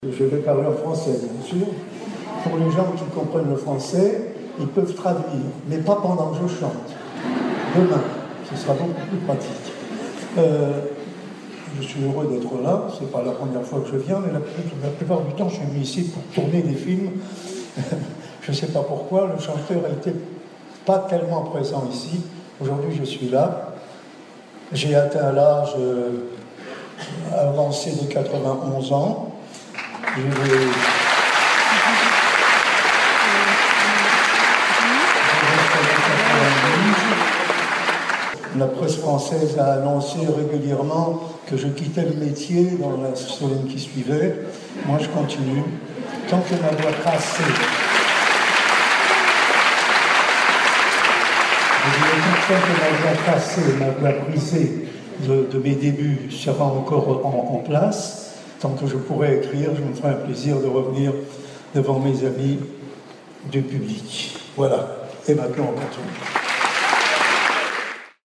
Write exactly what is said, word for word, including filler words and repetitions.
Je vais parler en français, bien sûr. Pour les gens qui comprennent le français, ils peuvent traduire, mais pas pendant que je chante. Demain, ce sera beaucoup plus pratique. Euh, je suis heureux d'être là, c'est pas la première fois que je viens, mais la, la plupart du temps, je suis venu ici pour tourner des films. Je ne sais pas pourquoi, le chanteur n'était pas tellement présent ici. Aujourd'hui, je suis là. J'ai atteint l'âge euh, avancé de quatre-vingt-onze ans. Je vais... La presse française a annoncé régulièrement que je quittais le métier dans la semaine qui suivait. Moi, je continue. Tant que ma voix cassée, tant que ma voix cassée, ma voix brisée de, de mes débuts sera encore en, en place, tant que je pourrai écrire, je me ferai un plaisir de revenir devant mes amis du public. Voilà. Et maintenant, on continue.